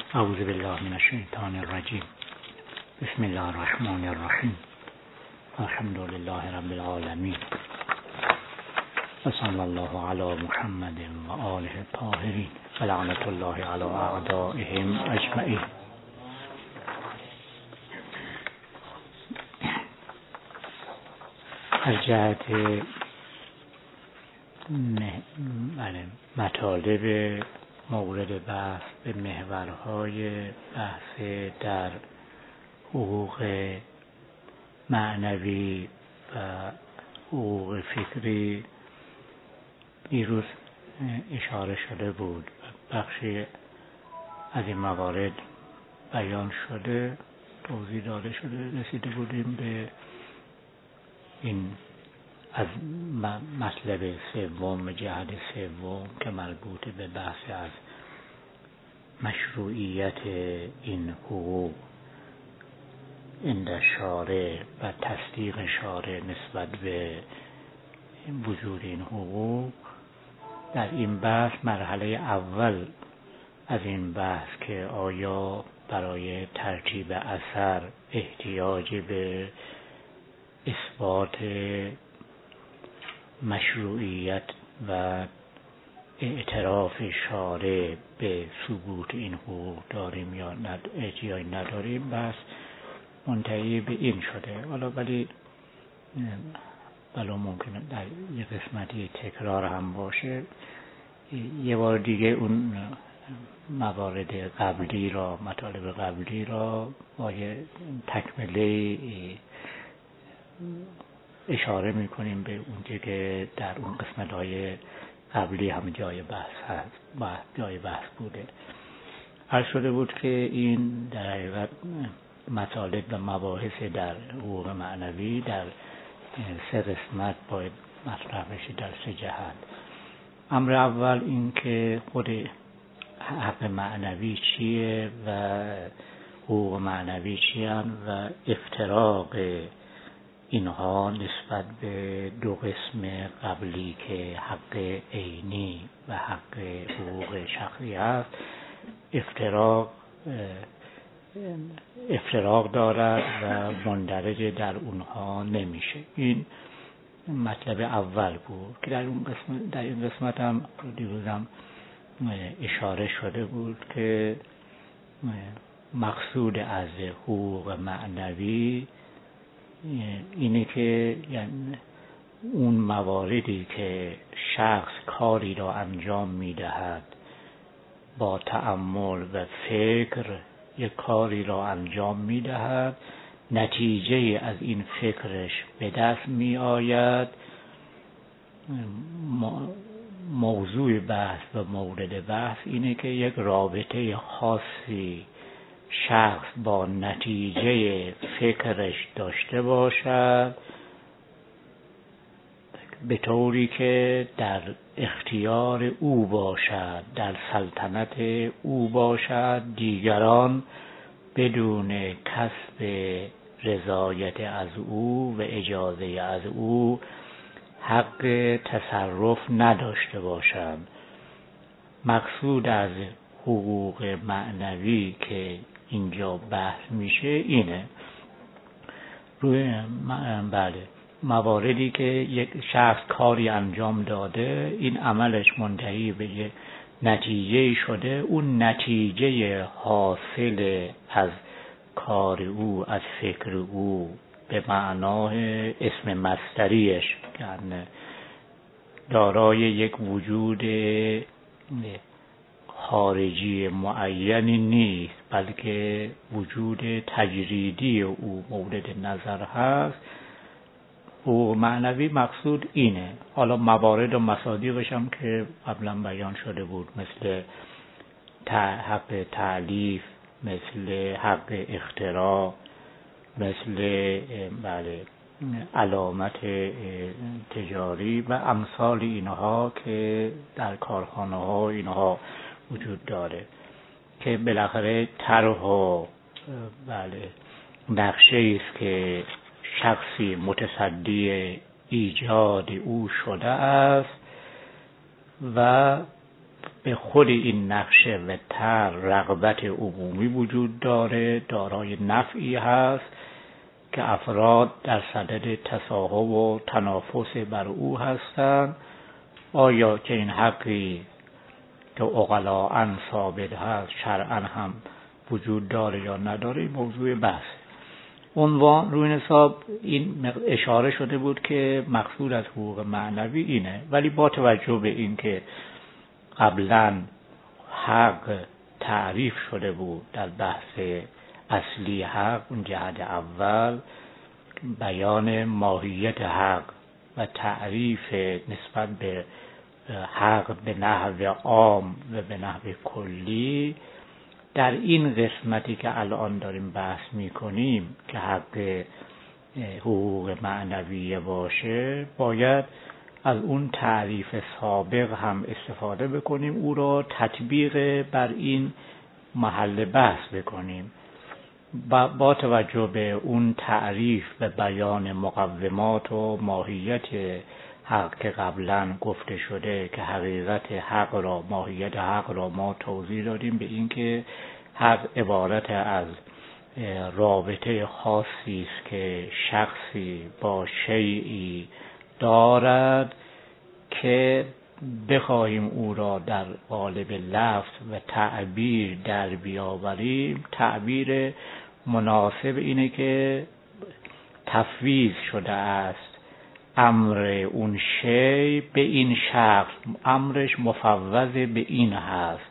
اعوذ بالله من الشیطان الرجیم. بسم الله الرحمن الرحیم. الحمد لله رب العالمین و صلی الله علی محمد و آله الطاهرین و لعنت الله علی اعدائهم اجمعین. از جهت مطالب مورد بحث به محورهای بحث در حقوق معنوی و حقوق فکری دیروز اشاره شده بود. بخشی از این موارد بیان شده، توضیح داده شده. رسیده بودیم به این از مطلب سوم، جهت سوم که مربوط به بحث از مشروعیت این حقوق عند شارع و تصدیق شارع نسبت به وجود این حقوق. در این بحث مرحله اول از این بحث که آیا برای ترتیب اثر احتیاج به اثبات مشروعیت و اعتراف شارع به ثبوت این حقوق داریم یا احتیاج نداریم، بس منتهی به این شده. حالا ولی ممکنه در یه قسمتی تکرار هم باشه، یه بار دیگه اون موارد قبلی را، مطالب قبلی را با یه تکمله اشاره میکنیم به اون که در اون قسمت‌های قبلی هم جای بحث هست، جای بحث بوده. عرض شده بود که این در حقیقت مطالب و مباحث در حقوق معنوی در 3 قسمت باید مطرح بشه، در 3 جهت. امر اول این که خود حق معنوی چیه و حقوق معنوی چیه و افتراق اینها نسبت به 2 قسم قبلی که حق عینی و حق حقوق شخصی است، افتراق دارد و مندرج در اونها نمیشه. این مطلب اول بود که در این قسمت هم دیروز هم اشاره شده بود که مقصود از حقوق معنوی اینه که یعنی اون مواردی که شخص کاری را انجام میدهد با تأمل و فکر، یک کاری را انجام میدهد، نتیجه از این فکرش به دست می آید. موضوع بحث و مورد بحث اینه که یک رابطه خاصی شخص با نتیجه فکرش داشته باشد، به طوری که در اختیار او باشد، در سلطنت او باشد، دیگران بدون کسب رضایت از او و اجازه از او حق تصرف نداشته باشند. مقصود از حقوق معنوی که اینجا بحث میشه اینه. بله، مواردی که یک شخص کاری انجام داده، این عملش منتهی به یک نتیجه شده، اون نتیجه حاصل از کار او، از فکر او، به معنای اسم مصدریش یعنی دارای یک وجود خارجی معینی نیست، بلکه وجود تجریدی او مورد نظر هست. حقوق معنوی مقصود اینه. حالا موارد و مصادیقش هم که قبلا بیان شده بود، مثل حق تألیف، مثل حق اختراع، مثل علامت تجاری و امثال اینها که در کارخانه ها اینها وجود داره، که بالاخره طرح و نقشه است که شخصی متصدی ایجاد او شده است و به خود این نقشه و طرح رغبت عمومی وجود داره، دارای نفعی هست که افراد در صدد تصاحب و تنافس بر او هستند. آیا که این حقی که عقلاً ثابت هست شرعاً هم وجود داره یا نداره موضوع بحث. عنوان روی این حساب این اشاره شده بود که مقصود از حقوق معنوی اینه، ولی با توجه به این که قبلاً حق تعریف شده بود در بحث اصلی حق، اون جهت اول بیان ماهیت حق و تعریف نسبت به حق به نحو عام و به نحو کلی، در این قسمتی که الان داریم بحث میکنیم که حق حقوق معنویه باشه، باید از اون تعریف سابق هم استفاده بکنیم، او را تطبیق بر این محل بحث بکنیم. با توجه به اون تعریف و بیان مقومات و ماهیت حق که قبلا گفته شده که حقیقت حق را، ماهیت حق را ما توضیح دادیم به این که حق عبارت از رابطه خاصی است که شخصی با شیئی دارد که بخواهیم او را در قالب لفظ و تعبیر در بیاوریم، تعبیر مناسب اینه که تفویض شده است امر اون شی به این شخص، امرش مفوض به این هست.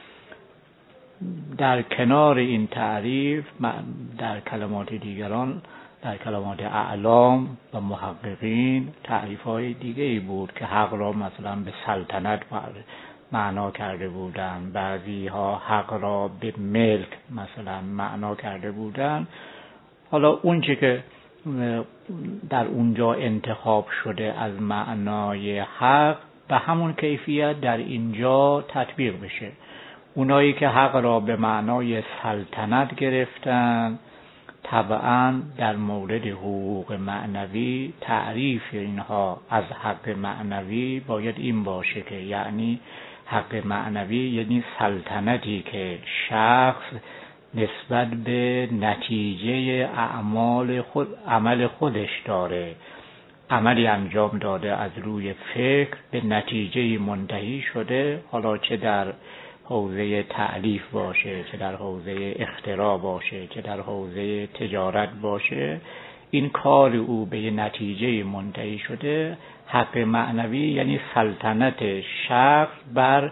در کنار این تعریف در کلمات دیگران، در کلمات اعلام و محققین تعریف‌های دیگه‌ای بود که حق را مثلا به سلطنت معنا کرده بودند، بعضی ها حق را به ملک مثلا معنا کرده بودند. حالا اون چه که در اونجا انتخاب شده از معنای حق به همون کیفیت در اینجا تطبیق بشه. اونایی که حق را به معنای سلطنت گرفتن، طبعا در مورد حقوق معنوی تعریف اینها از حق معنوی باید این باشه که یعنی حق معنوی یعنی سلطنتی که شخص نسبت به نتیجه عمل خودش داره، عملی انجام داده از روی فکر به نتیجه منتهی شده، حالا چه در حوزه تألیف باشه، چه در حوزه اختراع باشه، چه در حوزه تجارت باشه، این کار او به نتیجه منتهی شده. حق معنوی یعنی سلطنت شخص بر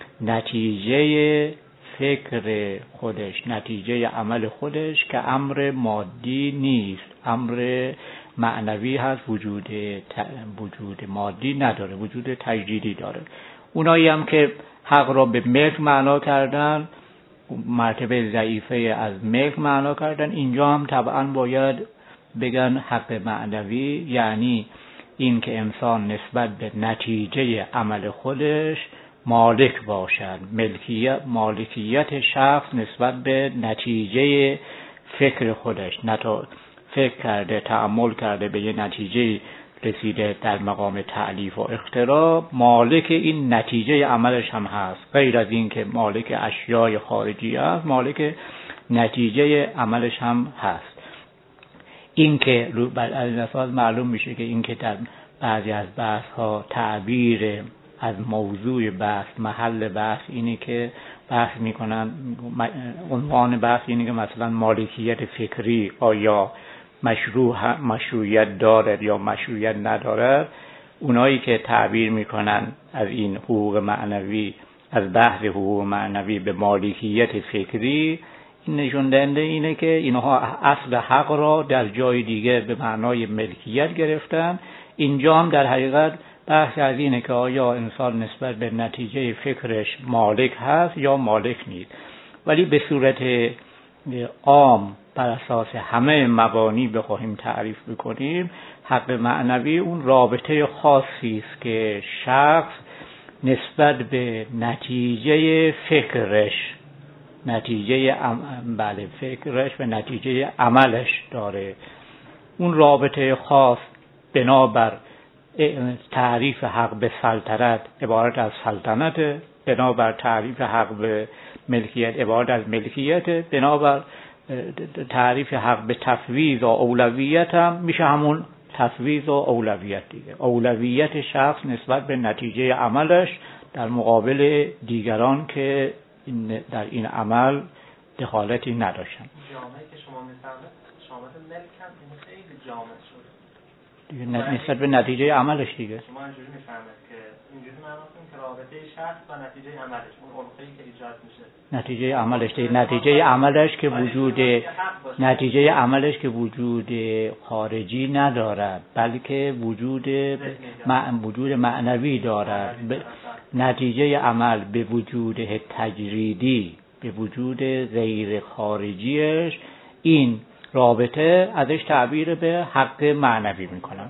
نتیجه فکر خودش، نتیجه عمل خودش که امر مادی نیست، امر معنوی هست، وجود مادی نداره، وجود تجدیدی داره. اونایی هم که حق را به ملک معنا کردن، مرتبه ضعیفه از ملک معنا کردن، اینجا هم طبعا باید بگن حق معنوی یعنی این که انسان نسبت به نتیجه عمل خودش مالک باشد، مالکیت شخص نسبت به نتیجه فکر خودش، فکر کرده، تأمل کرده به یه نتیجه رسیده در مقام تألیف و اختراع، مالک این نتیجه عملش هم هست. غیر از این که مالک اشیای خارجی است، مالک نتیجه عملش هم هست. این که بر اساس معلوم میشه که این که در بعضی از بحث ها تعبیر از موضوع بحث، محل بحث اینه که بحث میکنن، عنوان بحث اینه که مثلا مالکیت فکری آیا مشروعیت دارد یا مشروعیت ندارد. اونایی که تعبیر میکنن از این حقوق معنوی، از بحث حقوق معنوی به مالکیت فکری، این نشون دهنده اینه که اینها اصل حق را در جای دیگه به معنای ملکیت گرفتن. اینجا هم در حقیقت بحث از اینه که آیا انسان نسبت به نتیجه فکرش مالک هست یا مالک نیست. ولی به صورت عام بر اساس همه مبانی بخواهیم تعریف بکنیم، حق معنوی اون رابطه خاصی است که شخص نسبت به نتیجه فکرش، فکرش و نتیجه عملش داره. اون رابطه خاص بنابر تعریف حق به سلطنت عبارت از سلطنت، بنابر تعریف حق به ملکیت عبارت از ملکیت، بنابر تعریف حق به تفویض و اولویت هم میشه همون تفویض و اولویت دیگه. اولویت شخص نسبت به نتیجه عملش در مقابل دیگران که در این عمل دخالتی نداشتن. جامعه که شما میفرمایید شامل ملک هم این خیلی جامع شده دیگه نسبت به نتیجه عملش دیگه. شما اینجوری میفرمایید که اینجوری معنا کنید که رابطه شخص و نتیجه عملش، اون الگویی که ایجاد میشه نتیجه عملش دیگه، نتیجه عملش که وجود خارجی ندارد، بلکه وجود معنوی دارد. نتیجه عمل به وجود تجریدی، به وجود غیر خارجیش، این رابطه ازش تعبیر به حق معنوی میکنن.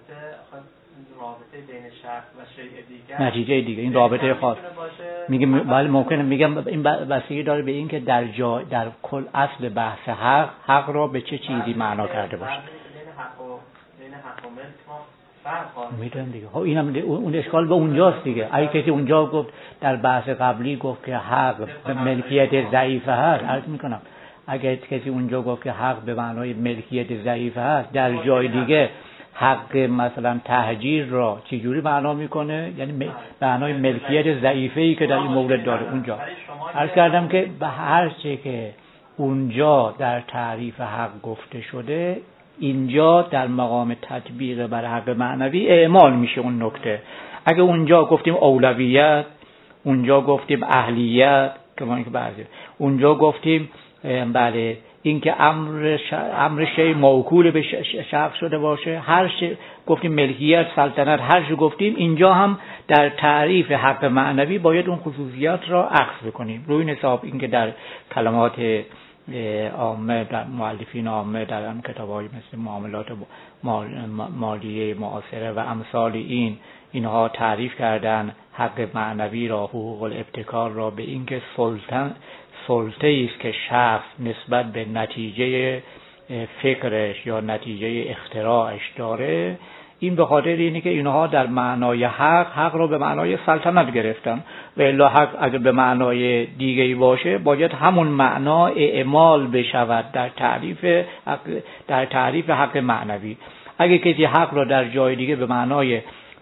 رابطه بین شخص و شیء دیگر، نتیجه دیگه، این رابطه خاص میگم بله ممکنه، میگم این بستگی داره به این که در کل اصل بحث حق را به چه چیزی معنا کرده باشه. بین حق و ملک ما میدونم دیگه. خب اینم اون اشکال به اونجاست دیگه. اگه کسی اونجا گفت در بحث قبلی گفت که حق به ملکیت ضعیفه هست، عرض میکنم اگه کسی اونجا گفت که حق به معنای ملکیت ضعیفه هست، در جای دیگه حق مثلا تهجیر را چجوری معنا میکنه؟ یعنی معنای ملکیت ضعیفه‌ای که در این مورد داره اونجا. عرض کردم که به هر چه که اونجا در تعریف حق گفته شده، اینجا در مقام تطبیق بر حق معنوی اعمال میشه اون نکته. اگه اونجا گفتیم اولویت، اونجا گفتیم اهلیت، اونجا گفتیم بله اینکه امر شی موکول به شخص شده باشه، هر شی گفتیم ملکیت، سلطنت، هر چی گفتیم، اینجا هم در تعریف حق معنوی باید اون خصوصیات را اخذ بکنیم. روی این حساب اینکه در کلمات عامه، در مؤلفین عامه در هم کتاب‌های مثل معاملات مالیه معاصره و امثال اینها تعریف کردن حق معنوی را، حقوق الابتکار را، به اینکه سلطه‌ای است که شخص نسبت به نتیجه فکرش یا نتیجه اختراعش داره. این به خاطر اینه که اینها در معنای حق را به معنای سلطنت گرفتن، و الا حق اگر به معنای دیگه‌ای باشه باید همون معنا اعمال بشود در تعریف حق معنوی. اگه کسی حق را در جای دیگه به معنای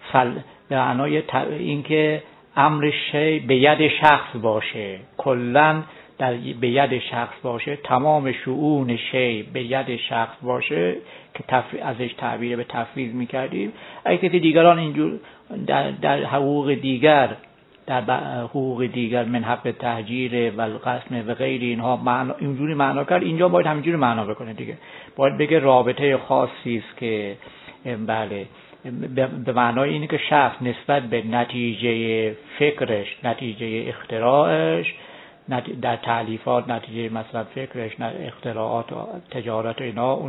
اینکه امر شی به ید شخص باشه، کلاً به ید شخص باشه، تمام شؤون شی به ید شخص باشه که ازش تعبیر به تفویض میکردیم. اگه کسی دیگران اینجور در حقوق دیگر من حق تهجیر و القسم و غیر اینها اینجوری معنا کرد، اینجا باید همینجوری معنا بکنه دیگه. باید بگه رابطه خاصی است که بله به معنای اینه که شخص نسبت به نتیجه فکرش، نتیجه اختراعش، در تالیفات، نتیجه مثلا فکرش، اختراعات، تجارت،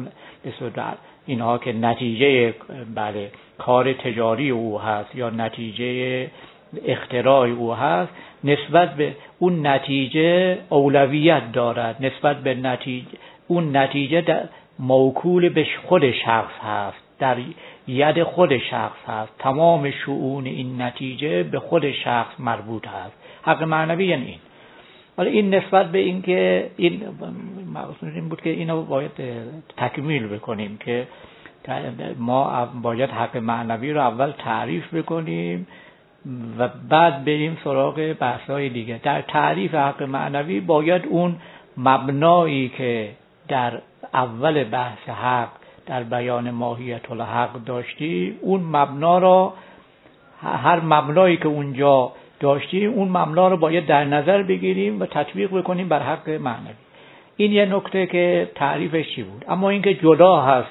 اینها که نتیجه بله کار تجاری او هست یا نتیجه اختراع او هست، نسبت به اون نتیجه اولویت دارد، نسبت به اون نتیجه موکول به خود شخص هست، در ید خود شخص هست، تمام شؤون این نتیجه به خود شخص مربوط هست. حق معنوی یعنی این. ولی این نسبت به این که این مقصود این بود که اینو باید تکمیل بکنیم که ما باید حق معنوی رو اول تعریف بکنیم و بعد بریم سراغ بحث‌های دیگه. در تعریف حق معنوی باید اون مبنایی که در اول بحث حق در بیان ماهیت الحق داشتیم، اون مبنا رو، هر مبنایی که اونجا داشتیم اون مبنا رو باید در نظر بگیریم و تطبیق بکنیم بر حق معنوی. این یه نکته که تعریفش چی بود. اما اینکه جدا هست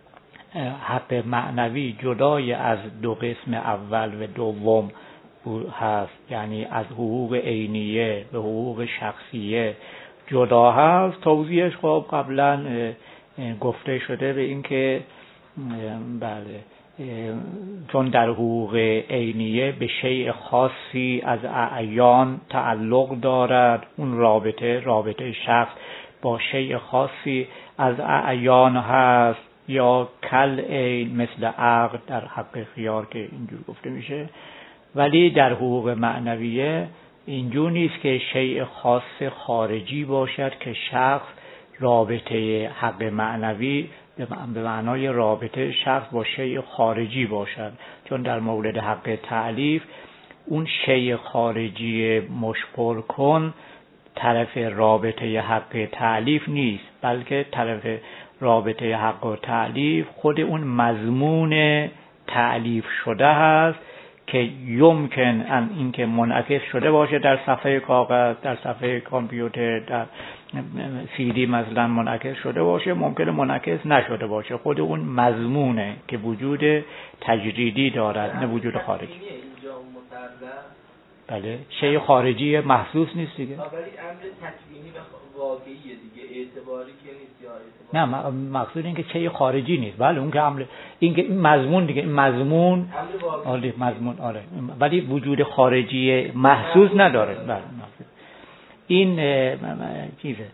حق معنوی، جدای از دو قسم اول و دوم هست، یعنی از حقوق عینیه به حقوق شخصیه جدا هست. توضیحش خب قبلا گفته شده به این که بله چون در حقوق عینیه به شیء خاصی از اعیان تعلق دارد، اون رابطه شخص با شیء خاصی از اعیان هست، یا کل عین مثل عقد در حق خیار که اینجور گفته میشه. ولی در حقوق معنویه اینجور نیست که شیء خاص خارجی باشد که شخص رابطه حق معنوی به معنای رابطه شخص با شیء خارجی باشد، چون در مورد حق تألیف اون شیء خارجی مشغول کن طرف رابطه حق تألیف نیست، بلکه طرف رابطه حق و تألیف خود اون مضمون تألیف شده هست که یمکن ان اینکه منعکس شده باشه در صفحه کاغذ، در صفحه کامپیوتر، در CD مثلا منعکس شده باشه، ممکنه منعکس نشده باشه. خود اون مضمونه که وجود تجریدی دارد، نه وجود خارجی. بله، شیء خارجی محسوس نیست دیگه. ولی امر تکوینی و واقعیه دیگه، اعتباری که نیست یا اعتباری. نه، مقصود این که شیء خارجی نیست. بله، اون که امر این که این مضمون دیگه، این مضمون آره مضمون آره، ولی وجود خارجی محسوس نداره. بله، این چیزه.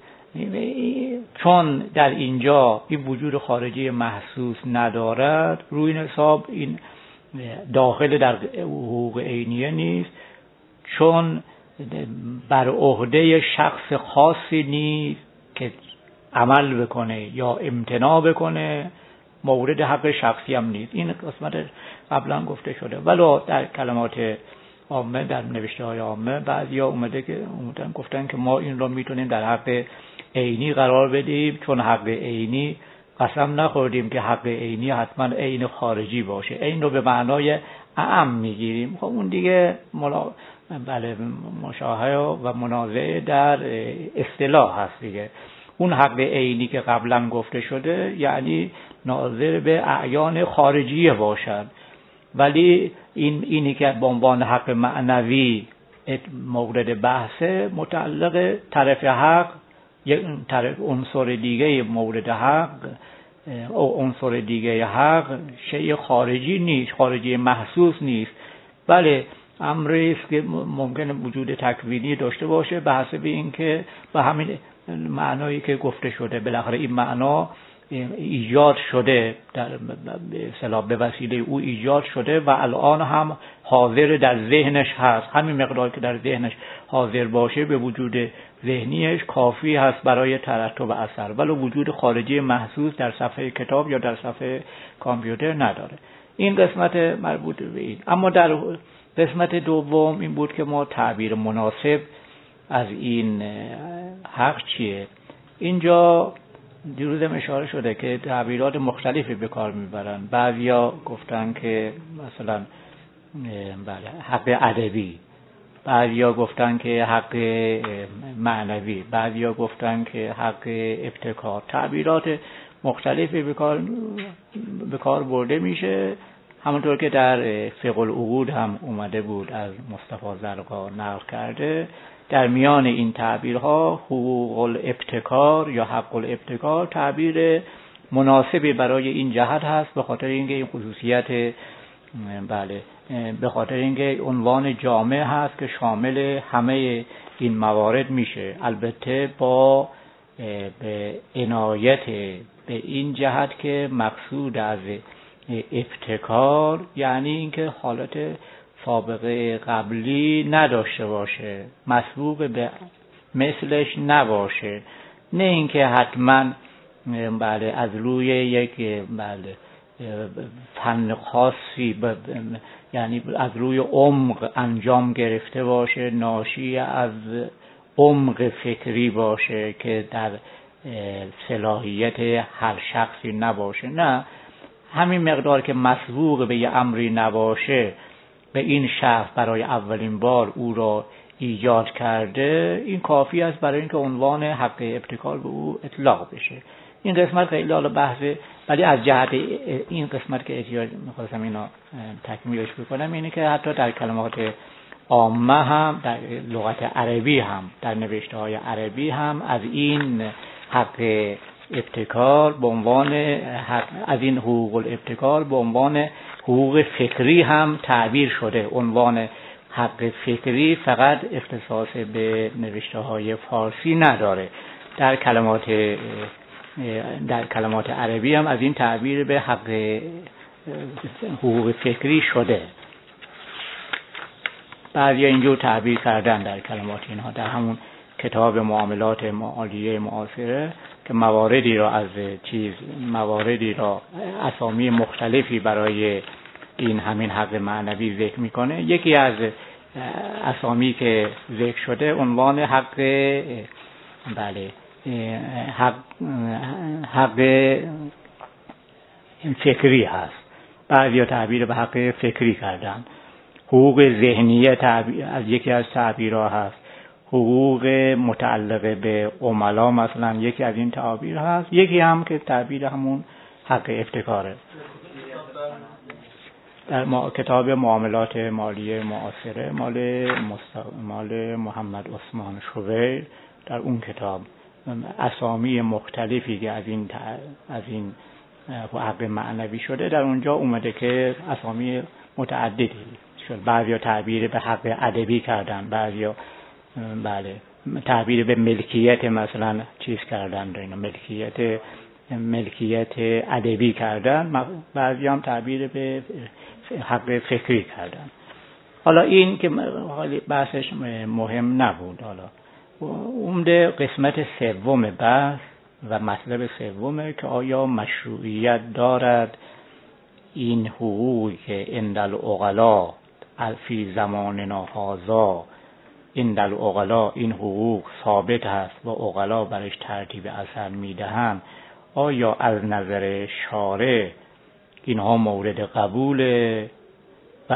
چون در اینجا این وجود خارجی محسوس ندارد، روی این حساب این داخل در حقوق عینیه نیست، چون بر عهده شخص خاصی نیست که عمل بکنه یا امتناع بکنه، مورد حق شخصی هم نیست. این قسمت قبلا گفته شده. ولی در کلمات عامه، در نوشته های عامه بعضیا اومدن گفتن که ما این رو میتونیم در حق عینی قرار بدیم، چون حق عینی قسم نخوردیم که حق عینی حتما عین خارجی باشه، عین رو به معنای اعم میگیریم. خب اون دیگه بله مشاهده و منازعه در اصطلاح هست دیگه. اون حق عینی که قبلا گفته شده یعنی ناظر به اعیان خارجیه باشد، ولی اینی که به عنوان حق معنوی مورد بحث متعلق طرف حق، یک طرف عنصر دیگه مورد حق او عنصر دیگه حق شیء خارجی نیست، خارجی محسوس نیست، بله امری است که ممکنه وجود تکوینی داشته باشه به حسب اینکه به همین معنایی که گفته شده بالاخره این معنا ایجاد شده، در اصطلاح به وسیله او ایجاد شده و الان هم حاضر در ذهنش هست. همین مقدار که در ذهنش حاضر باشه به وجود ذهنیش کافی هست برای ترتب اثر، ولی وجود خارجی محسوس در صفحه کتاب یا در صفحه کامپیوتر نداره. این قسمت مربوط به این. اما در قسمت دوم این بود که ما تعبیر مناسب از این حق چیه. اینجا دیروزم اشاره شده که تعبیرات مختلفی به کار میبرن. بعضیا گفتن که مثلا بله حق ادبی، بعضیا گفتن که حق معنوی، بعضیا گفتن که حق ابتکار. تعبیرات مختلفی به کار برده میشه، همونطور که در فقه العقود هم اومده بود، از مصطفی زرقا نقل کرده. در میان این تعبیرها حقوق الابتکار یا حق الابتکار تعبیر مناسبی برای این جهت هست، به خاطر اینکه این خصوصیت بله به خاطر اینکه عنوان جامع هست که شامل همه این موارد میشه، البته با به عنایت به این جهت که مقصود از ابتکار یعنی اینکه حالت سابقه قبلی نداشته باشه، مسبوق به مثلش نباشه، نه اینکه حتما بله از روی یک بله فن خاصی یعنی از روی عمق انجام گرفته باشه، ناشی از عمق فکری باشه که در صلاحیت هر شخصی نباشه. نه، همین مقدار که مسبوق به یه امری نباشه، به این شخص برای اولین بار او را ایجاد کرده، این کافی است برای اینکه عنوان حق ابتکار به او اطلاق بشه. این قسمت خیلی حالا بحثه، ولی از جهت این قسمت که احتیاج می‌خواستم اینو تکمیلش بکنم اینه که حتی در کلمات عامه هم، در لغت عربی هم، در نوشته‌های عربی هم از این حق ابتکار به عنوان از این حقوق الابتکار به عنوان حقوق فکری هم تعبیر شده. عنوان حق فکری فقط اختصاص به نوشته‌های فارسی نداره، در کلمات عربی هم از این تعبیر به حق حقوق فکری شده. بعضی اینجور تعبیر کردن در کلمات اینها در همون کتاب معاملات مالیه معاصره که مواردی را اسامی مختلفی برای این همین حق معنوی ذکر میکنه. یکی از اسامی که ذکر شده عنوان حق فکری هست. بعضی تعبیر به حق فکری کردن. حقوق ذهنیه از یکی از تعبیرها هست. حقوق متعلق به عملا مثلا یکی از این تعابیر هست. یکی هم که تعبیر همون حق افتکاره. در کتاب معاملات مالیه معاصره مال محمد عثمان شویر، در اون کتاب اسامی مختلفی که از این حق معنوی شده در اونجا اومده که اسامی متعددی شد. بعضیا تعبیر به حق ادبی کردن، بعضیا تعبیر به ملکیت مثلا چیز کردن، ملکیت ادبی کردن، بعضی هم تعبیر به حق فکری کردن. حالا این که بحثش مهم نبود. حالا عمده قسمت سوم بحث و مطلب سومه که آیا مشروعیت دارد این حقوقی که عند العقلا فی زماننا هذا، عند العقلا این حقوق ثابت هست و عقلا برش ترتیب اثر میدهند، آیا از نظر شارع اینها مورد قبوله و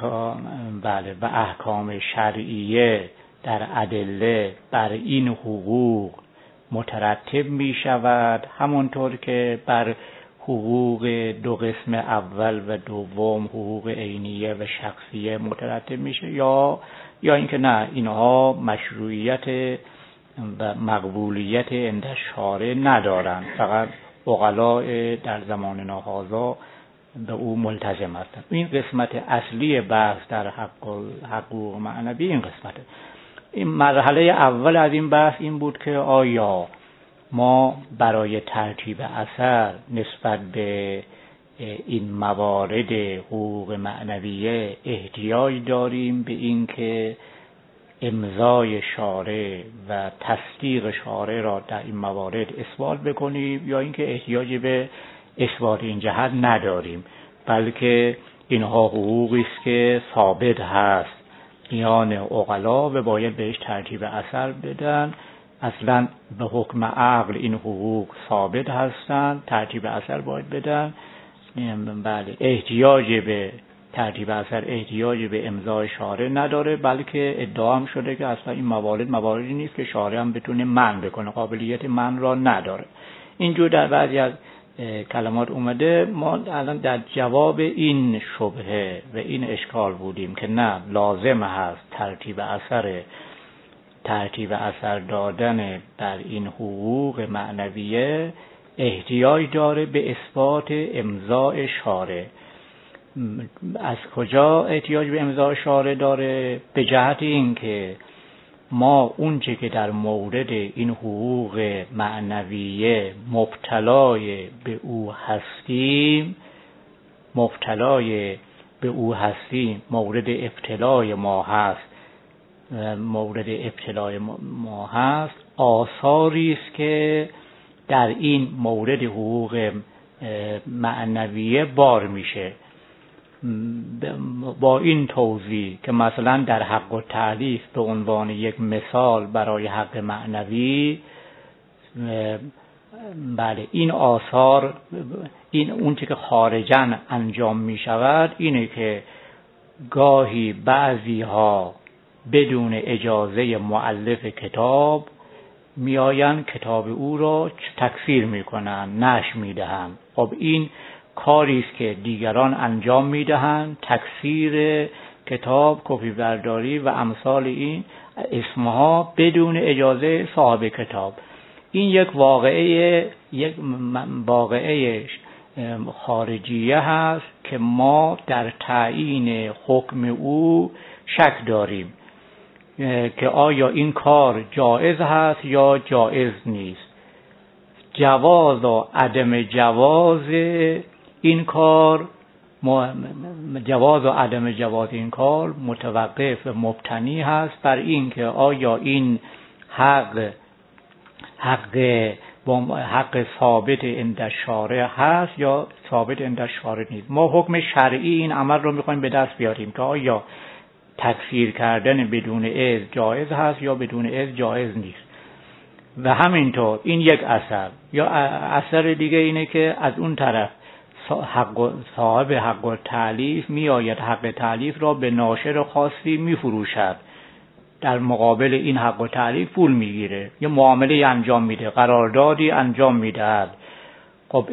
احکام شرعیه در ادله بر این حقوق مترتب می شود همونطور که بر حقوق دو قسم اول و دوم، حقوق عینیه و شخصیه مترتب میشه، یا اینکه نه، اینها مشروعیت و مقبولیت عند شارع ندارند، فقط عقلاء در زماننا هذا به او ملتزم هستند. این قسمت اصلی بحث در حقوق معنوی این قسمته. این مرحله اول از این بحث این بود که آیا ما برای ترتیب اثر نسبت به این موارد حقوق معنویه احتیاج داریم به این که امضای شارع و تصدیق شارع را در این موارد اثبات بکنیم، یا اینکه احتیاج به اثبات این جهت نداریم، بلکه اینها حقوقی است که ثابت هست میان عقلا و باید بهش ترتیب اثر بدن. اصلا به حکم عقل این حقوق ثابت هستند، ترتیب اثر باید بدن. احتیاج به ترتیب اثر احتیاج به امضای شارع نداره، بلکه ادعا هم شده که اصلا این مواردی نیست که شارع هم بتونه منع بکنه، قابلیت منع را نداره. اینجور در بعضی از کلمات اومده. ما الان در جواب این شبهه و این اشکال بودیم که نه، لازم هست ترتیب اثر دادن بر این حقوق معنویه احتیاج داره به اثبات امضای شارع. از کجا احتیاج به امضای شارع داره؟ به جهت این که ما اونچه که در مورد این حقوق معنویه مبتلای به او هستیم، مورد ابتلای ما هست، آثاری است که در این مورد حقوق معنویه بار میشه. با این توضیح که مثلا در حق التعلیف به عنوان یک مثال برای حق معنوی، این آثار، این اونچه که خارجاً انجام می شود اینه که گاهی بعضی ها بدون اجازه مؤلف کتاب میآیند کتاب او را تکفیر میکنند، نشر میدهند. خب این کاری است که دیگران انجام میدهند، تکفیر کتاب، کپی برداری و امثال این اسمها بدون اجازه صاحب کتاب. این یک واقعه خارجیه هست که ما در تعیین حکم او شک داریم که آیا این کار جایز هست یا جایز نیست. جواز و عدم جواز این کار جواز و عدم جواز این کار متوقف و مبتنی هست بر این که آیا این حق ثابت عند شارع هست یا ثابت عند شارع نیست. ما حکم شرعی این عمل رو میخوایم به دست بیاریم که آیا تکفیر کردن بدون اذن جایز هست یا بدون اذن جایز نیست. و همینطور این یک اثر. یا اثر دیگه اینه که از اون طرف صاحب حق تألیف میآید حق تألیف را به ناشر خاصی میفروشد، در مقابل این حق تألیف پول میگیره، یه معامله انجام میده، قراردادی انجام میدهد. خب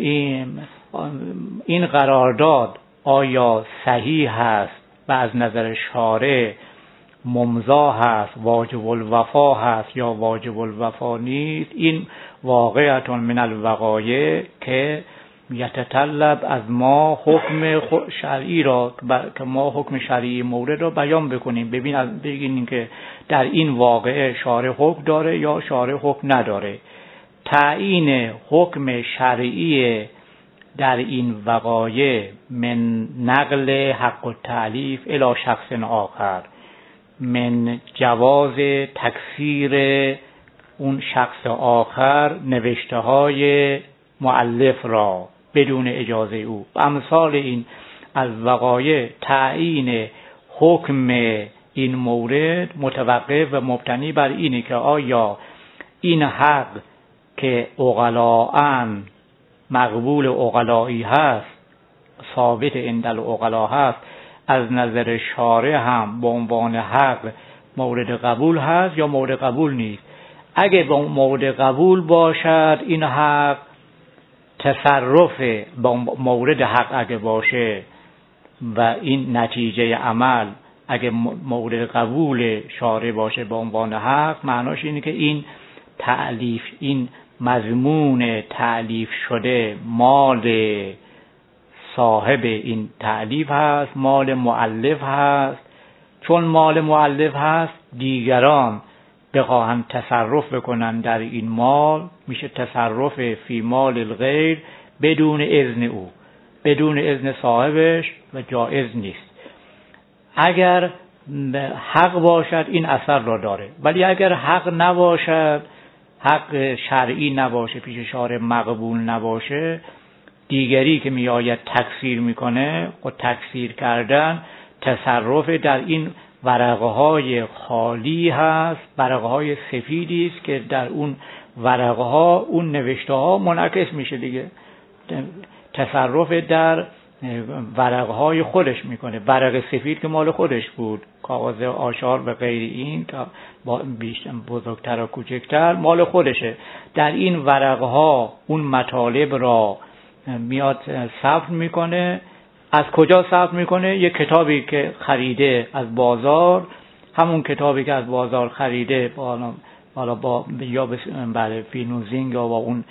این قرارداد آیا صحیح هست و از نظر شارع ممضا هست، واجب الوفا هست یا واجب الوفا نیست؟ این واقعیت من الوقایع که یتطلب از ما حکم شرعی را که ما حکم شرعی مورد را بیان بکنیم. ببینیم که در این واقعه شارع حکم داره یا شارع حکم نداره. تعیین حکم شرعی در این وقایع من نقل حق التألیف الی شخص آخر، من جواز تکفیر اون شخص آخر نوشته های مؤلف را بدون اجازه او. امثال این از وقایع تعیین حکم این مورد متوقف و مبتنی بر اینه که آیا این حق که عقلاءن مقبول عقلایی هست، ثابت عند العقلاء هست، از نظر شارع هم به عنوان حق مورد قبول هست یا مورد قبول نیست. اگه به مورد قبول باشد این حق، تصرف با مورد حق اگه باشه و این نتیجه عمل اگه مورد قبول شارع باشه به عنوان حق، معناش اینه که این تألیف، این مضمون تألیف شده مال صاحب این تألیف هست، مال مؤلف هست. چون مال مؤلف هست، دیگران بخواهند تصرف بکنن در این مال، میشه تصرف فی مال الغیر بدون اذن او، بدون اذن صاحبش و جایز نیست. اگر حق باشد این اثر را داره، ولی اگر حق نباشد، حق شرعی نباشه، پیش شارع مقبول نباشه، دیگری که میآید تکفیر میکنه و تکفیر کردن تصرف در این ورقه های خالی هست، ورقه های سفیدی است که در اون ورقه ها اون نوشته ها منعکس میشه دیگه. تصرف در ورقه های خودش میکنه. ورق سفید که مال خودش بود، کاغذ آشار و غیر این که بیشتر بزرگتر و کوچکتر مال خودشه. در این ورقه ها اون مطالب را میاد ثبت میکنه. از کجا ثبت میکنه؟ یک کتابی که خریده از بازار، همون کتابی که از بازار خریده حالا با یا برای فینوزینگ یا با اون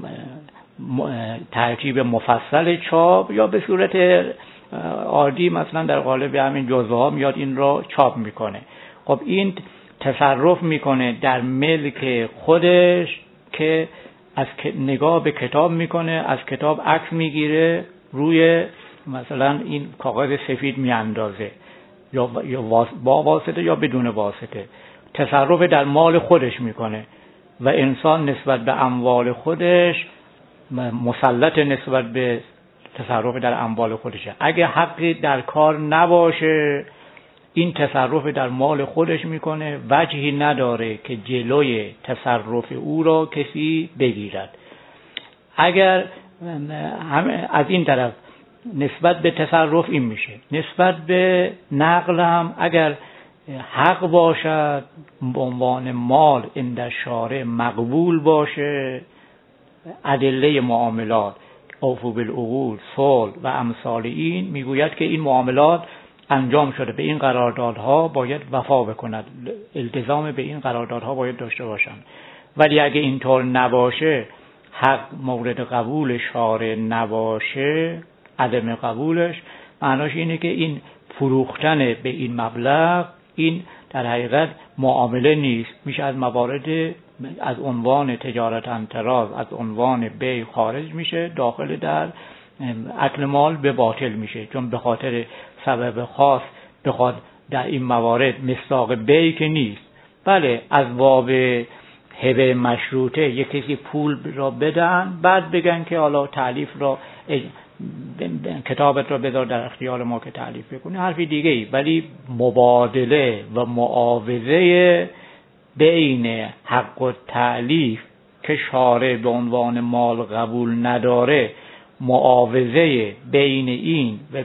ترتیب مفصل چاپ یا به صورت عادی مثلا در قالب همین جزوه ها میاد این را چاپ میکنه. خب این تصرف میکنه در ملک خودش که از نگاه به کتاب میکنه، از کتاب عکس میگیره، روی مثلا این کاغذ سفید میاندازه، یا با واسطه یا بدون واسطه. تصرف در مال خودش میکنه و انسان نسبت به اموال خودش مسلط نسبت به تصرف در اموال خودشه. اگه حقی در کار نباشه این تصرف در مال خودش میکنه، وجهی نداره که جلوی تصرف او را کسی بگیرد. اگر از این طرف نسبت به تصرف این میشه، نسبت به نقل هم اگر حق باشد به عنوان مال عند شارع مقبول باشه، ادله معاملات اوفوا بالعقود، صلح و امثال این میگوید که این معاملات انجام شده، به این قراردادها باید وفا بکند، التزام به این قراردادها باید داشته باشند. ولی اگه اینطور نباشه، حق مورد قبول شارع نباشه، عدم قبولش معناش اینه که این فروختن به این مبلغ این در حقیقت معامله نیست، میشه از موارد از عنوان تجارت انتراز، از عنوان بیع خارج میشه، داخل در اکل مال به باطل میشه، چون به خاطر سبب خاص بخواد در این موارد مصداق بیع که نیست. بله از باب هبه مشروطه یک کسی پول را بدن بعد بگن که حالا تالیف را کتابت را بذار در اختیار ما که تالیف بکنی، حرفی دیگه ای. ولی مبادله و معاوضه بین حق و تالیف که شارع به عنوان مال قبول نداره، معاوضه بین این و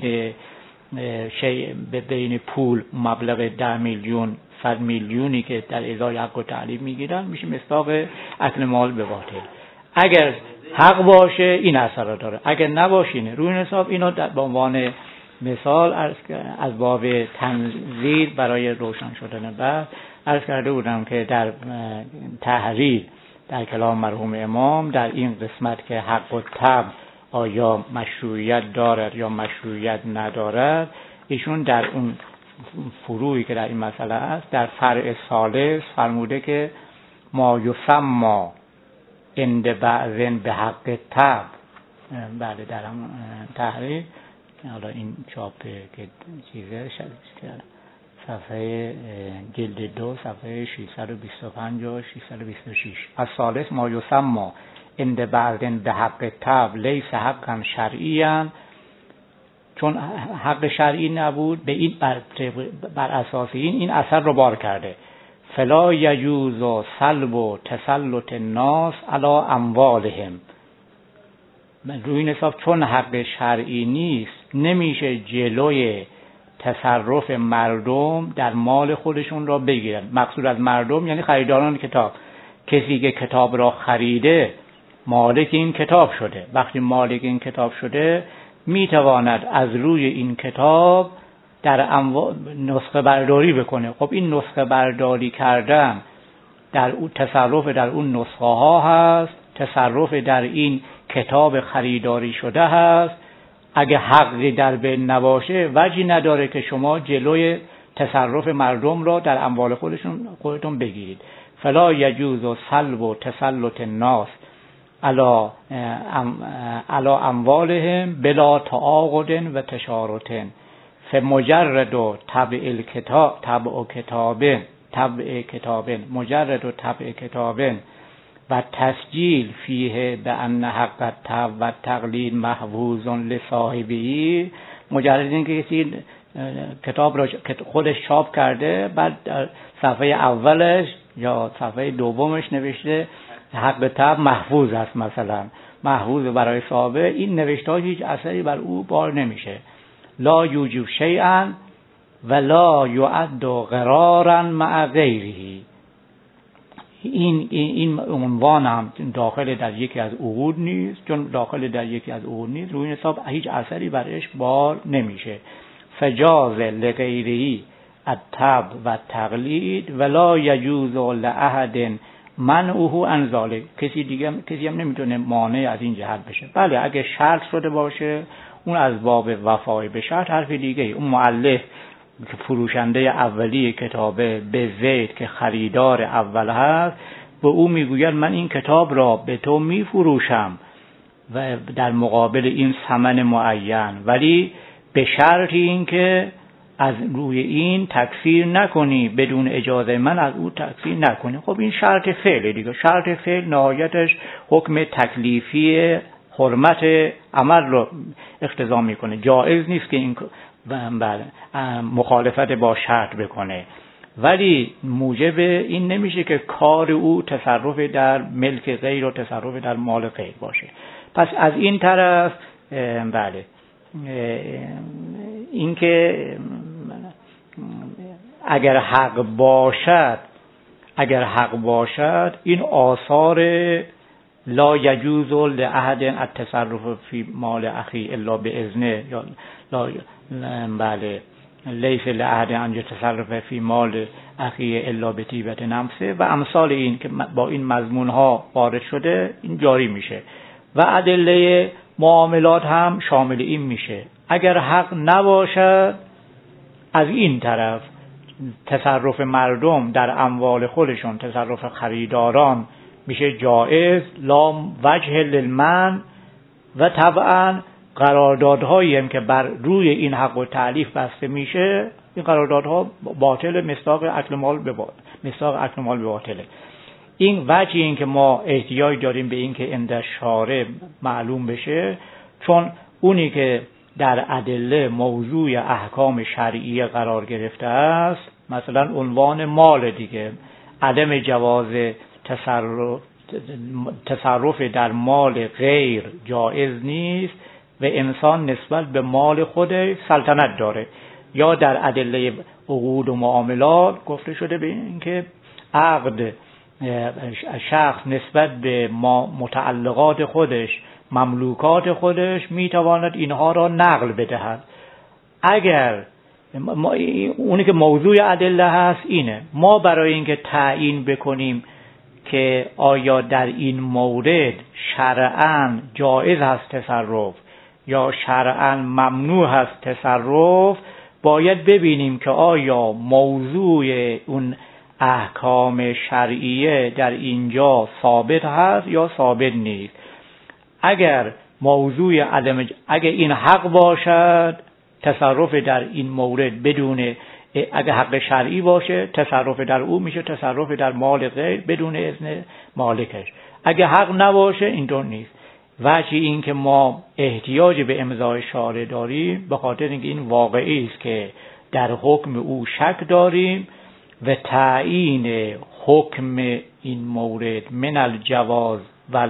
بین پول مبلغ 10 میلیون 100 میلیونی که در ازای حق و تالیف میگیرن میشه مصداق اکل مال به باطل. اگر حق باشه این اثر را داره، اگر نباشینه روی حساب. اینو به عنوان مثال از باب تنظیر برای روشن شدن بعد عرض کرده بودم که در تحریر در کلام مرحوم امام در این قسمت که حق و طبع آیا مشروعیت دارد یا مشروعیت ندارد، ایشون در اون فروعی که در این مسئله است در فرع ثالث فرموده که ما یسمى عند بعض به حق طبع. بله در هم تحریر حالا این چاپ که چیزه صفحه جلد 2 صفحه 625 و 626 از ثالث ما یسمى عند بعض به حق طبع لیس حقا شرعیا، چون حق شرعی نبود به این بر اساس این اثر رو بار کرده. فلا یجوز سلب و تسلط الناس علی اموالهم، روی حساب چون حق شرعی نیست نمیشه جلوی تصرف مردم در مال خودشون را بگیرن. مقصود از مردم یعنی خریداران کتاب. کسی که کتاب را خریده مالک این کتاب شده. وقتی مالک این کتاب شده میتواند از روی این کتاب در نسخه برداری بکنه. خب این نسخه برداری کردن در اون تصرف در اون نسخه ها هست، تصرف در این کتاب خریداری شده هست. اگه حقی در بین نباشه وجهی نداره که شما جلوی تصرف مردم را در اموال خودتون بگیرید. فلا یجوز سلب و تسلط الناس علی اموالهم بلا تعاقد و تشارط، فمجرد طبع کتاب مجرد طبع کتاب و تسجیل فیه به ان حق الطبع و تقلید محفوظ لصاحبه. مجرد اینکه کسی کتاب را خودش چاپ کرده بعد صفحه اولش یا صفحه دومش نوشته حق طبع محفوظ است، مثلا محفوظ برای صاحب، این نوشته ها هیچ اثری بر او بار نمیشه. لا یوجب شیئا ولا یعد قرارا مع غیره. این عنوان هم داخل در یکی از عقود نیست، چون داخل در یکی از عقود نیست روی حساب هیچ اثری برش بار نمیشه. فجاز لغیره الطبع و تقلید ولا یجوز لاحد منعه عن ذلک. کسی هم نمیتونه مانع از این جهت بشه. بله اگه شرط شده باشه اون از باب وفای به شرط حرف دیگه. اون مؤلف که فروشنده اولی کتابه به زید که خریدار اول هست به او میگوید من این کتاب را به تو میفروشم و در مقابل این ثمن معین، ولی به شرط این که از روی این تکثیر نکنی، بدون اجازه من از او تکثیر نکنی. خب این شرط فعل دیگه. شرط فعل نهایتش حکم تکلیفی حرمت عمل رو اقتضا میکنه. جایز نیست که این مخالفت با شرط بکنه، ولی موجب این نمیشه که کار او تصرف در ملک غیر و تصرف در مال غیر باشه. پس از این طرف بله این که اگر حق باشد این آثار لا یجوز لاحد التصرف فی مال اخی الا باذنه، یا بله لیس لاحد ان یتصرف فی مال اخی الا بطیبة نفسه و امثال این که با این مضمون ها وارد شده این جاری میشه و ادله معاملات هم شامل این میشه. اگر حق نباشد از این طرف تصرف مردم در اموال خودشون، تصرف خریداران میشه جائز لا وجه للمنع و طبعا قراردادهایی هم که بر روی این حق و تألیف بسته میشه، این قراردادها باطل، مصداق اکل مال به باطله. این وجه این که ما احتیاج داریم به این که عند شارع معلوم بشه، چون اونی که در ادله موضوع احکام شرعیه قرار گرفته است، مثلا عنوان مال دیگه، عدم جواز تصرف در مال غیر جایز نیست و انسان نسبت به مال خودش سلطنت داره. یا در ادله عقود و معاملات گفته شده به این که عقد شخص نسبت به متعلقات خودش، مملوکات خودش میتواند اینها را نقل بدهد. اگر اونی که موضوع ادله هست اینه، ما برای اینکه تعیین بکنیم که آیا در این مورد شرعاً جایز هست تصرف یا شرعاً ممنوع هست تصرف، باید ببینیم که آیا موضوع اون احکام شرعیه در اینجا ثابت هست یا ثابت نیست. اگر اگر این حق باشد، تصرف در این مورد بدون، اگر حق شرعی باشه تصرف در او میشه تصرف در مال غیر بدون اذن مالکش. اگر حق نباشه اینطور نیست. وجه این که ما احتیاج به امضای شارع داریم به خاطر اینکه این واقعی است که در حکم او شک داریم و تعیین حکم این مورد من الجواز و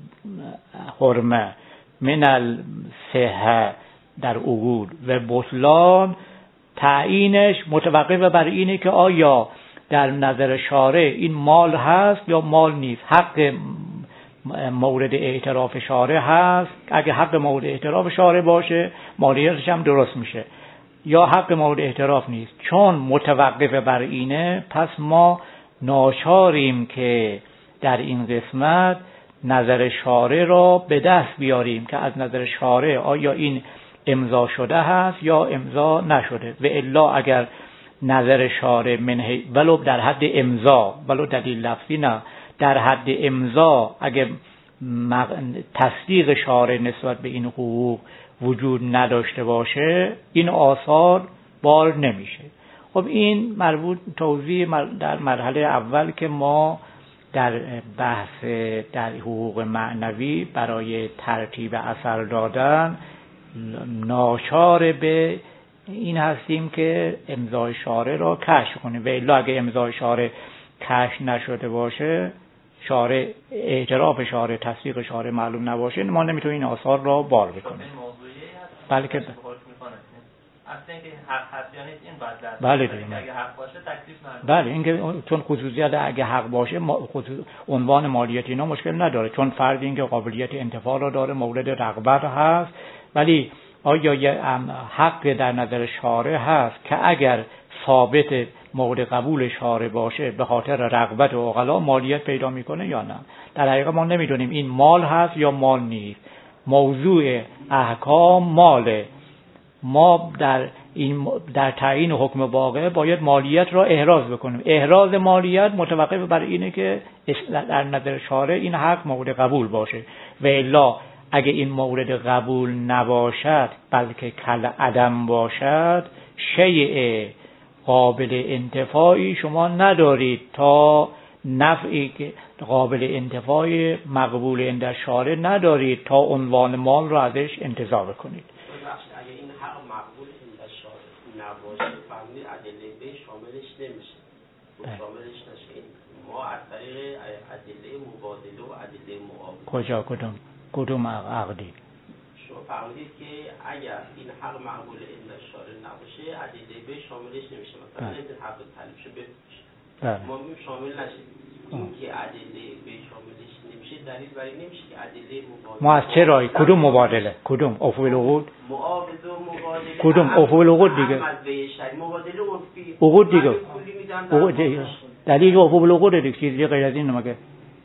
الحرمه من الصحه در عقود و بطلان، تعیینش متوقف بر اینه که آیا در نظر شارع این مال هست یا مال نیست، حق مورد اعتراف شارع هست. اگه حق مورد اعتراف شارع باشه مالیاتش هم درست میشه، یا حق مورد اعتراف نیست. چون متوقف بر اینه، پس ما ناچاریم که در این قسمت نظر شارع را به دست بیاریم که از نظر شارع آیا این امضا شده هست یا امضا نشده. و الا اگر نظر شارع منهی ولو در حد امضا، ولو دلیل لفظی نه، در حد امضا اگر تصدیق شارع نسبت به این حقوق وجود نداشته باشه، این آثار بار نمیشه. خب این مربوط توضیح در مرحله اول که ما در بحث در حقوق معنوی برای ترتیب اثر دادن ناچار به این هستیم که امضای شارع را کشف کنیم. و الا اگه امضای شارع کشف نشده باشه، شارع اعتراف شارع، تصدیق شارع معلوم نباشه، ما نمیتونیم این آثار را بار بکنیم. بلکه اصلا اینکه حق هست یا نیست این باید بله دیگه. اگه حق باشه تکلیف نداره. بله اینکه چون خصوصیت اگه حق باشه عنوان مالیات اینا مشکل نداره، چون فرض اینکه قابلیت انتفاع را داره، مورد رغبت هست. ولی آیا یه حق در نظر شارع هست که اگر ثابت مورد قبول شارع باشه به خاطر رغبت عقلا مالیات پیدا میکنه یا نه؟ در حقیقت ما نمیدونیم این مال هست یا مال نیست. موضوع احکام ماله. ما در تعیین حکم واقع باید مالیات را احراز بکنیم. احراز مالیات متوقف بر اینه که در نظر شارع این حق مورد قبول باشه. و الا اگه این مورد قبول نباشد بلکه کل عدم باشد، شیء قابل انتفاعی شما ندارید تا نفعی که قابل انتفاع مقبول عند شارع ندارید تا عنوان مال را ازش انتزاع کنید. اگه این حق مقبول عند شارع نباشه، فهمید ادله به شاملش نمیشه. شاملش نشه. ما از طریق ادله مبادله و ادله معاوضه کدوم عقدی؟ شما فهمیدید که اگر این حق مقبول عند شارع نباشه ادله به شاملش نمیشه. مثلا این حق تلف شه بفروشه، ما میگیم شامل نشه. این که ادله به شاملش نمیشه دلیل بر این نمیشه که ادله مبادله. ما از چه راهی کدوم مبادله؟ کدوم عفو العقود؟ معاوضه و مبادله. کدوم عفو العقود دیگه؟ مبادله عرفی. عقود دیگه. عقود دیگه. دلیل عفو العقود دیگه، چیزی غیر از این نمیگه.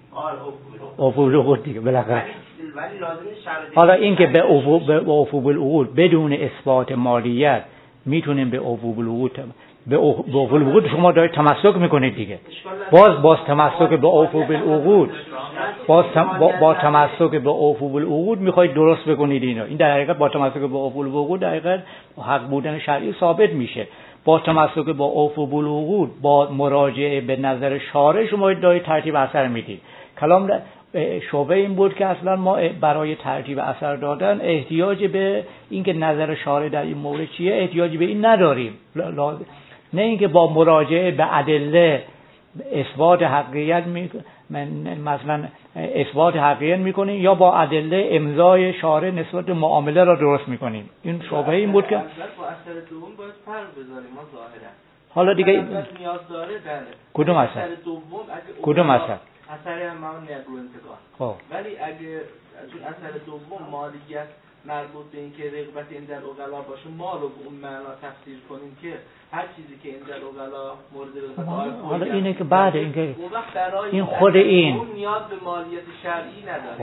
عفو العقود دیگه بالاخره. ولی لازم شرط. حالا این که به عفو العقود بدون اثبات مالیت میتونیم به عفو العقود به اوفو بالعقود شما دارید تمسک میکنید دیگه. باز تمسک به اوفو بالعقود، با تمسک به اوفو بالعقود میخواید درست بکنید اینو. این در حقیقت با تمسک به اوفو بالعقود در حقیقت حق بودن شرعی ثابت میشه. با تمسک با اوفو بالعقود، با مراجعه به نظر شارع شما دارید ترتیب اثر میدید. کلام شعبه این بود که اصلا ما برای ترتیب اثر دادن احتیاج به اینکه نظر شارع در این مورد چیه احتیاج به این نداریم. نه اینکه با مراجعه به ادله اثبات حقیقت مثلا اثبات حقیقت میکنیم یا با ادله امضای شارع نسبت معامله را درست میکنیم. این شبهه این بود که با اثر دوم باید فرق بذاریم ما ظاهرا. حالا دیگه نیاز داره بله. کدوم اثر؟ کدوم اثر؟ اثر همون نقل و انتقال. خب ولی اگه چون اثر دوم مالیت مربوط به این که رغبت این در عقلا باشه ما رو به اون معنا تفسیر کنیم که هر چیزی که این در عقلا مورد رغبت حالا اینه که بعد اینکه این خود این نیاز به مالیت شرعی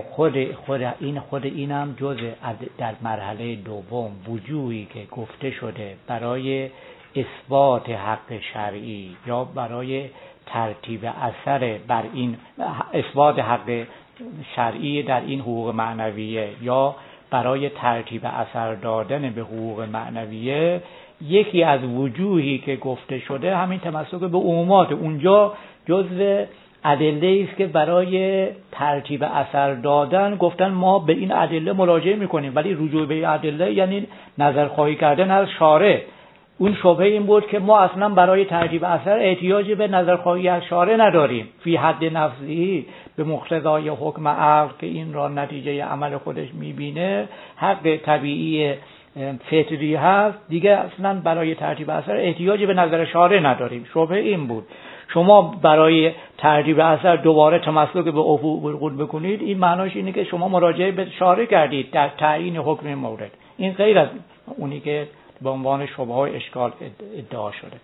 نداره. خود اینم جزء در مرحله دوم وجوهی که گفته شده برای اثبات حق شرعی یا برای ترتیب اثر بر این اثبات حق شرعی در این حقوق معنویه یا برای ترتیب اثر دادن به حقوق معنویه، یکی از وجوهی که گفته شده همین تمسک به عمومات. اونجا جزء ادله است که برای ترتیب اثر دادن گفتن ما به این ادله مراجعه میکنیم، ولی رجوع به این ادله یعنی نظرخواهی کردن از شارع. اون شبهه این بود که ما اصلا برای ترتیب اثر احتیاجی به نظرخواهی از شارع نداریم. فی حد نفسی به مقتضای حکم عقل که این را نتیجه عمل خودش میبینه حق طبیعی فطری هست، دیگه اصلا برای ترتیب اثر احتیاجی به نظر شارع نداریم. شبهه این بود. شما برای ترتیب اثر دوباره تمسک به اوفو بالعقود بکنید، این معناش اینه که شما مراجعه به شارع کردید در تعیین حکم مورد. این غیر از اونی که به عنوان شبهه اشکال ادعا شده.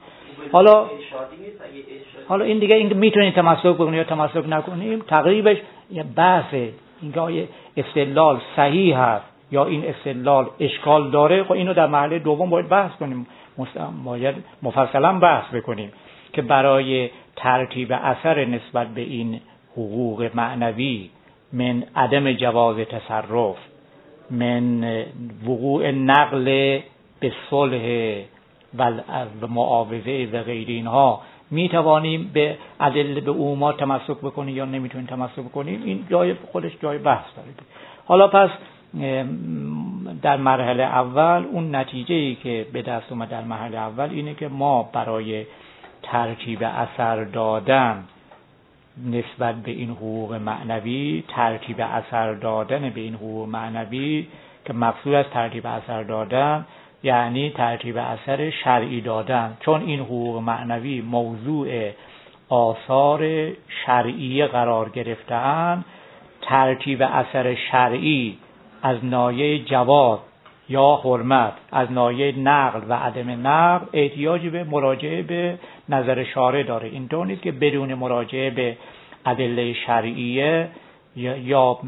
حالا این دیگه این میتونید تمسک بکنید یا تمسک نکنیم، تقریبش یه بحثه. اینکه استدلال صحیح هست یا این استدلال اشکال داره، خب اینو در مرحله دوم باید بحث کنیم، باید مفصلا بحث بکنیم که برای ترتیب اثر نسبت به این حقوق معنوی من عدم جواز تصرف، من وقوع نقل به صلح و معاوضه و غیر اینها می توانیم به ادله به عمومات تمسک بکنیم یا نمیتونیم تمسک بکنیم. این جای خودش جای بحث داره. حالا پس در مرحله اول اون نتیجه‌ای که به دست اومد در مرحله اول اینه که ما برای ترتیب اثر دادن نسبت به این حقوق معنوی، ترتیب اثر دادن به این حقوق معنوی که مقصود از ترتیب اثر دادن یعنی ترتیب اثر شرعی دادن، چون این حقوق معنوی موضوع آثار شرعی قرار گرفته‌اند، ترتیب اثر شرعی از ناحیه جواز یا حرمت، از ناحیه نقل و عدم نقل احتیاجی به مراجعه به نظر شارع داره. اینطور نیست که بدون مراجعه به ادله شرعیه یا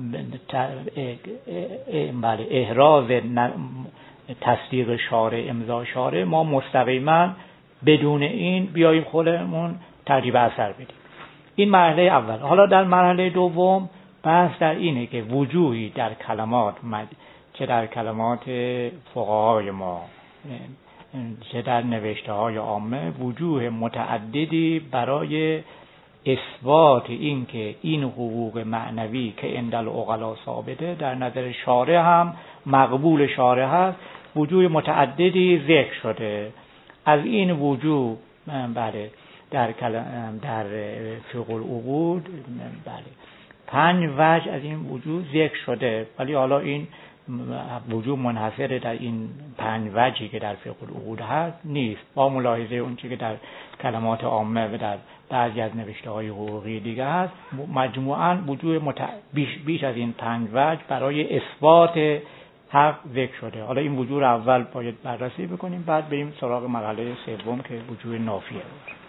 احراز تصدیق شارع، امضا شارع، ما مستقیما بدون این بیاییم خودمون ترتیب اثر بدیم. این مرحله اول. حالا در مرحله دوم بحث در اینه که وجوهی در کلمات، چه در کلمات فقهای ما چه در نوشته های عامه، وجوه متعددی برای اثبات این که این حقوق معنوی که عند العقلا ثابته در نظر شارع هم مقبول شارع هست، وجوه متعددی ذکر شده. از این وجوه بله در فقه العقود بله 5 وجه از این وجوه ذکر شده، ولی حالا این وجوه منحصر در این 5 وجهی که در فقه العقود هست نیست، با ملاحظه اون چیزی که در کلمات عامه و در بعضی از نوشته های حقوقی دیگه هست. مجموعاً وجوه بیش از این 5 وجه برای اثبات حق ذکر شده. حالا این وجوه اول باید بررسی بکنیم، بعد بریم سراغ مرحله سوم که وجوه نافیه.